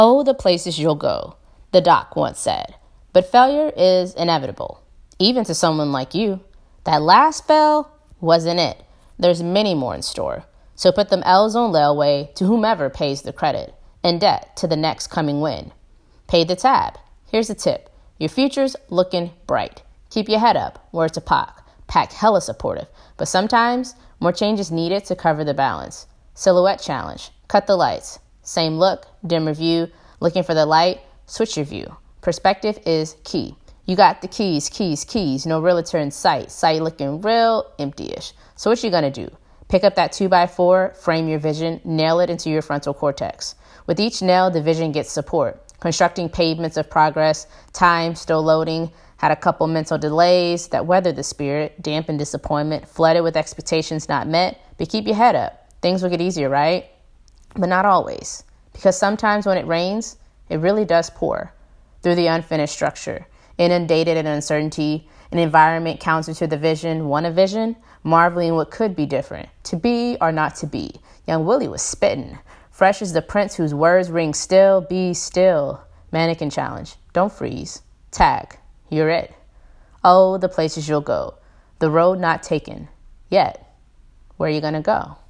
Oh, the places you'll go, the doc once said. But failure is inevitable, even to someone like you. That last fail wasn't it. There's many more in store. So put them L's on layaway to whomever pays the credit, in debt to the next coming win. Pay the tab. Here's a tip. Your future's looking bright. Keep your head up. Word to Pac. Pac hella supportive. But sometimes more change is needed to cover the balance. Silhouette challenge. Cut the lights. Same look, dimmer view, looking for the light, switch your view. Perspective is key. You got the keys, no realtor in sight. Sight looking real empty-ish. So what you gonna do? Pick up that 2x4, frame your vision, nail it into your frontal cortex. With each nail, the vision gets support. Constructing pavements of progress, time still loading, had a couple mental delays that weathered the spirit, dampened disappointment, flooded with expectations not met, but keep your head up. Things will get easier, right? But not always, because sometimes when it rains, it really does pour through the unfinished structure, inundated in uncertainty, an environment counter to the vision, want a vision, marveling what could be different, to be or not to be. Young Willie was spitting, fresh as the prince whose words ring still, be still. Mannequin challenge, don't freeze, tag, you're it. Oh, the places you'll go, the road not taken, yet, where you gonna go?